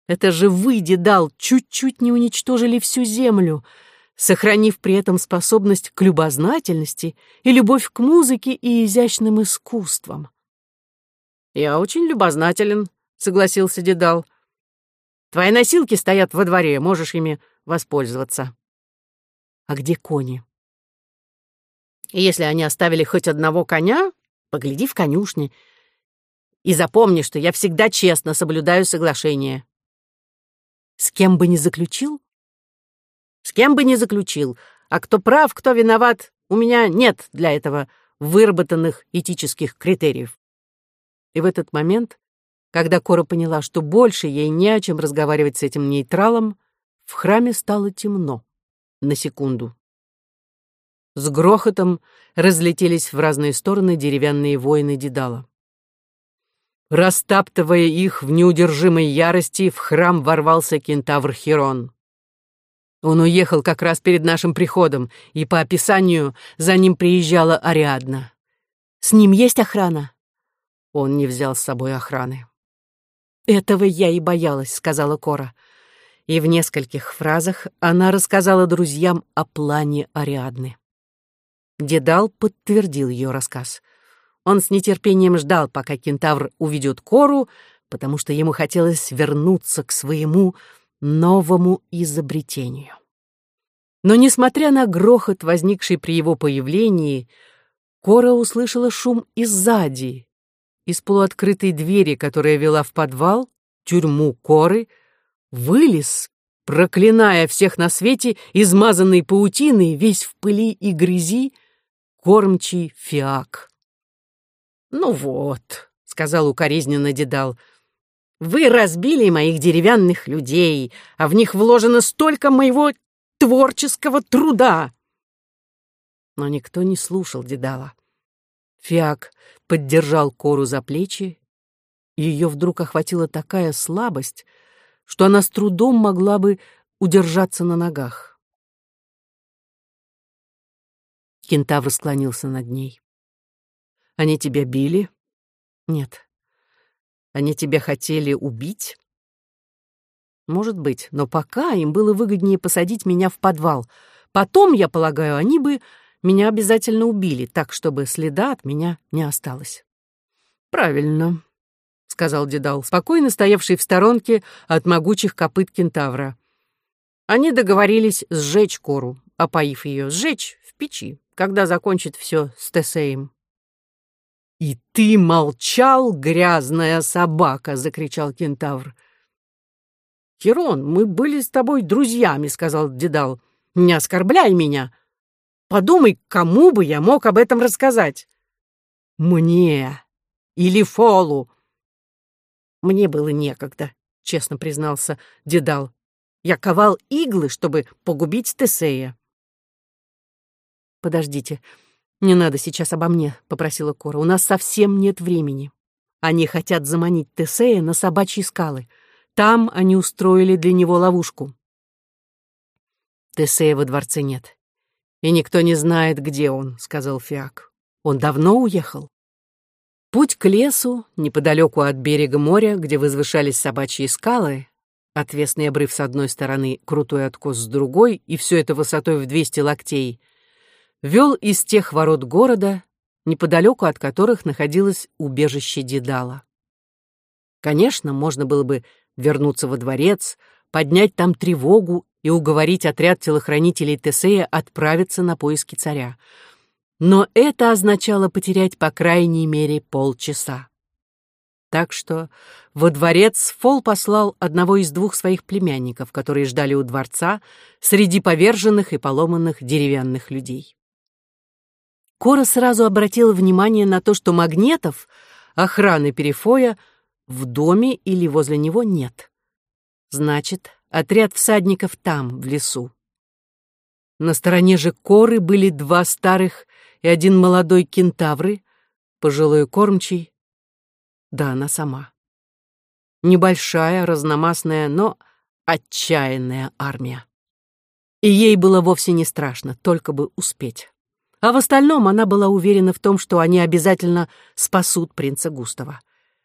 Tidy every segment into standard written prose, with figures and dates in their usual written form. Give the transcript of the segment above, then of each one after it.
Это же вы, Дедал, чуть-чуть не уничтожили всю землю, сохранив при этом способность к любознательности и любовь к музыке и изящным искусствам. «Я очень любознателен», — согласился Дедал. «Твои носилки стоят во дворе, можешь ими воспользоваться». «А где кони?» «И если они оставили хоть одного коня, погляди в конюшне и запомни, что я всегда честно соблюдаю соглашение». «С кем бы ни заключил?» «С кем бы ни заключил, а кто прав, кто виноват, у меня нет для этого выработанных этических критериев». И в этот момент, когда Кора поняла, что больше ей не о чем разговаривать с этим нейтралом, в храме стало темно на секунду. С грохотом разлетелись в разные стороны деревянные воины Дедала. Растаптывая их в неудержимой ярости, в храм ворвался кентавр Хирон. Он уехал как раз перед нашим приходом, и по описанию за ним приезжала Ариадна. «С ним есть охрана?» Он не взял с собой охраны. «Этого я и боялась», — сказала Кора. И в нескольких фразах она рассказала друзьям о плане Ариадны. Дедал подтвердил ее рассказ. Он с нетерпением ждал, пока кентавр уведет Кору, потому что ему хотелось вернуться к своему новому изобретению. Но, несмотря на грохот, возникший при его появлении, Кора услышала шум и сзади. Из полуоткрытой двери, которая вела в подвал, тюрьму Коры, вылез, проклиная всех на свете, измазанный паутиной, весь в пыли и грязи, кормчий Фиак. «Ну вот», — сказал укоризненно Дедал, — «вы разбили моих деревянных людей, а в них вложено столько моего творческого труда». Но никто не слушал Дедала. Фиак поддержал Кору за плечи, и ее вдруг охватила такая слабость, что она с трудом могла бы удержаться на ногах. Кентавр склонился над ней. «Они тебя били?» «Нет». «Они тебя хотели убить?» «Может быть, но пока им было выгоднее посадить меня в подвал. Потом, я полагаю, они бы меня обязательно убили, так, чтобы следа от меня не осталось». «Правильно», — сказал Дедал, спокойно стоявший в сторонке от могучих копыт кентавра. «Они договорились сжечь Кору, опоив ее, сжечь в печи, когда закончит все с Тесеем». «И ты молчал, грязная собака!» — закричал кентавр. «Хирон, мы были с тобой друзьями», — сказал Дедал. «Не оскорбляй меня. Подумай, кому бы я мог об этом рассказать?» «Мне или Фолу?» «Мне было некогда», — честно признался Дедал. «Я ковал иглы, чтобы погубить Тесея». «Подождите, не надо сейчас обо мне», — попросила Кора. «У нас совсем нет времени. Они хотят заманить Тесея на собачьи скалы. Там они устроили для него ловушку». «Тесея во дворце нет, и никто не знает, где он», — сказал Фиак. «Он давно уехал». Путь к лесу, неподалеку от берега моря, где возвышались собачьи скалы, отвесный обрыв с одной стороны, крутой откос с другой, и все это высотой в 200 локтей, вел из тех ворот города, неподалеку от которых находилось убежище Дедала. Конечно, можно было бы вернуться во дворец, поднять там тревогу и уговорить отряд телохранителей Тесея отправиться на поиски царя. Но это означало потерять по крайней мере полчаса. Так что во дворец Фол послал одного из двух своих племянников, которые ждали у дворца среди поверженных и поломанных деревянных людей. Кора сразу обратила внимание на то, что магнетов, охраны Перифоя, в доме или возле него нет. Значит, отряд всадников там, в лесу. На стороне же Коры были два старых и один молодой кентавры, пожилой кормчий, да, она сама. Небольшая, разномастная, но отчаянная армия. И ей было вовсе не страшно, только бы успеть. А в остальном она была уверена в том, что они обязательно спасут принца Густава.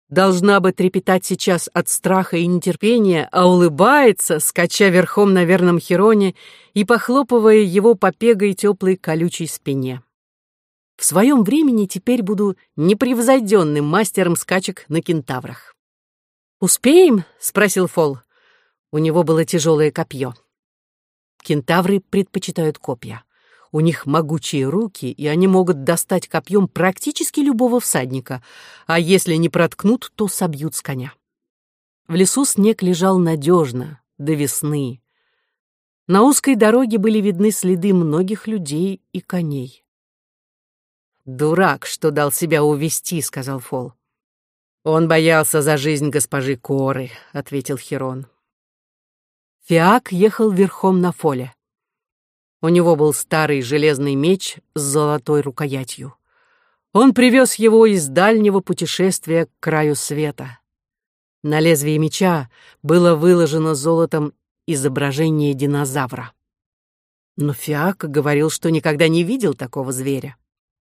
должна бы трепетать сейчас от страха и нетерпения, а улыбается, скача верхом на верном Хироне и похлопывая его по пегой теплой колючей спине. В своем времени теперь буду непревзойденным мастером скачек на кентаврах. «Успеем?» — спросил Фол. У него было тяжелое копье. Кентавры предпочитают копья. У них могучие руки, и они могут достать копьем практически любого всадника, а если не проткнут, то собьют с коня. В лесу снег лежал надежно, до весны. На узкой дороге были видны следы многих людей и коней. «Дурак, что дал себя увести», — сказал Фол. «Он боялся за жизнь госпожи Коры», — ответил Хирон. Фиак ехал верхом на Фоле. У него был старый железный меч с золотой рукоятью. Он привез его из дальнего путешествия к краю света. На лезвии меча было выложено золотом изображение динозавра. Но Фиак говорил, что никогда не видел такого зверя.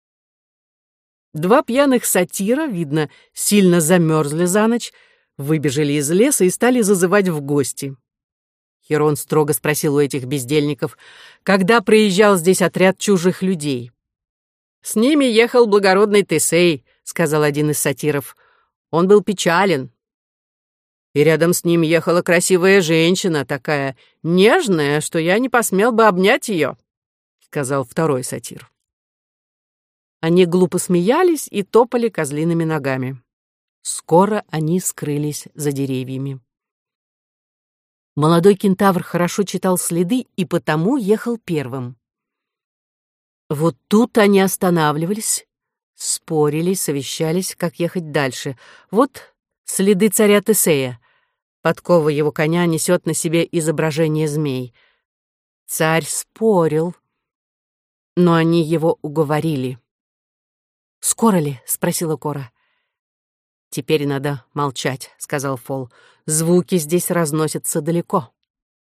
Два пьяных сатира, видно, сильно замерзли за ночь, выбежали из леса и стали зазывать в гости. Хирон строго спросил у этих бездельников, когда приезжал здесь отряд чужих людей. «С ними ехал благородный Тесей», — сказал один из сатиров. «Он был печален. И рядом с ним ехала красивая женщина, такая нежная, что я не посмел бы обнять ее», — сказал второй сатир. Они глупо смеялись и топали козлиными ногами. Скоро они скрылись за деревьями. Молодой кентавр хорошо читал следы и потому ехал первым. Вот тут они останавливались, спорили, совещались, как ехать дальше. Вот следы царя Тесея. Подкова его коня несет на себе изображение змей. Царь спорил, но они его уговорили. «Скоро ли?» — спросила Кора. «Теперь надо молчать», — сказал Фол. «Звуки здесь разносятся далеко».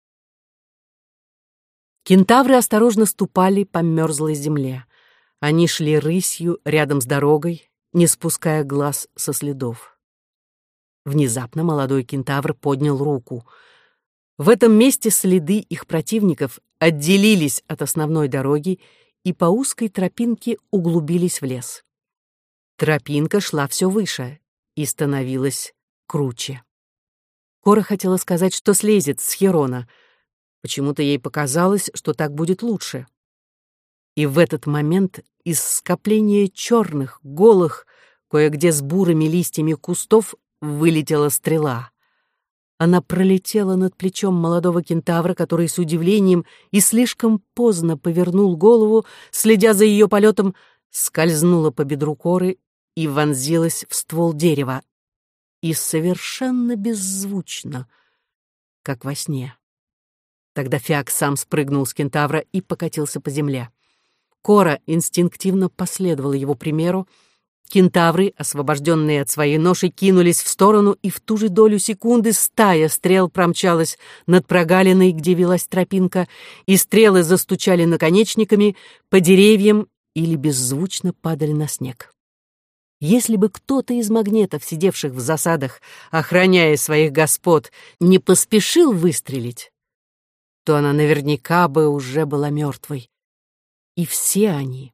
Кентавры осторожно ступали по мерзлой земле. Они шли рысью рядом с дорогой, не спуская глаз со следов. Внезапно молодой кентавр поднял руку. В этом месте следы их противников отделились от основной дороги и по узкой тропинке углубились в лес. Тропинка шла все выше и становилась круче. Кора хотела сказать, что слезет с Хирона. Почему-то ей показалось, что так будет лучше. И в этот момент из скопления черных, голых, кое-где с бурыми листьями кустов вылетела стрела. Она пролетела над плечом молодого кентавра, который с удивлением и слишком поздно повернул голову, следя за ее полетом, скользнула по бедру Коры и вонзилась в ствол дерева. И совершенно беззвучно, как во сне. Тогда Фиак сам спрыгнул с кентавра и покатился по земле. Кора инстинктивно последовала его примеру. Кентавры, освобожденные от своей ноши, кинулись в сторону, и в ту же долю секунды стая стрел промчалась над прогалиной, где велась тропинка, и стрелы застучали наконечниками по деревьям или беззвучно падали на снег. Если бы кто-то из магнетов, сидевших в засадах, охраняя своих господ, не поспешил выстрелить, то она наверняка бы уже была мертвой. И все они.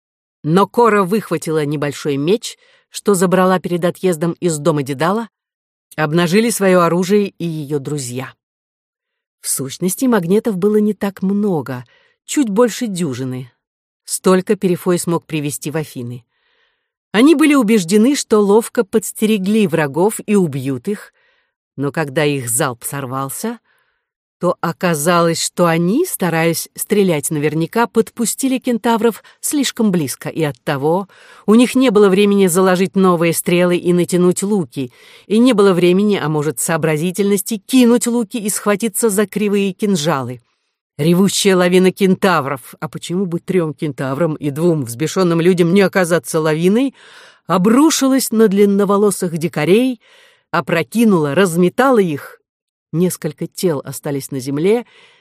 Но Кора выхватила небольшой меч, что забрала перед отъездом из дома Дедала, обнажили свое оружие и ее друзья. В сущности, магнетов было не так много, чуть больше дюжины. Столько Перифой смог привести в Афины. Они были убеждены, что ловко подстерегли врагов и убьют их, но когда их залп сорвался, то оказалось, что они, стараясь стрелять наверняка, подпустили кентавров слишком близко, и оттого у них не было времени заложить новые стрелы и натянуть луки, и не было времени, а может, сообразительности, кинуть луки и схватиться за кривые кинжалы. Ревущая лавина кентавров, а почему бы 3 кентаврам и 2 взбешенным людям не оказаться лавиной, обрушилась на длинноволосых дикарей, опрокинула, разметала их. Несколько тел остались на земле,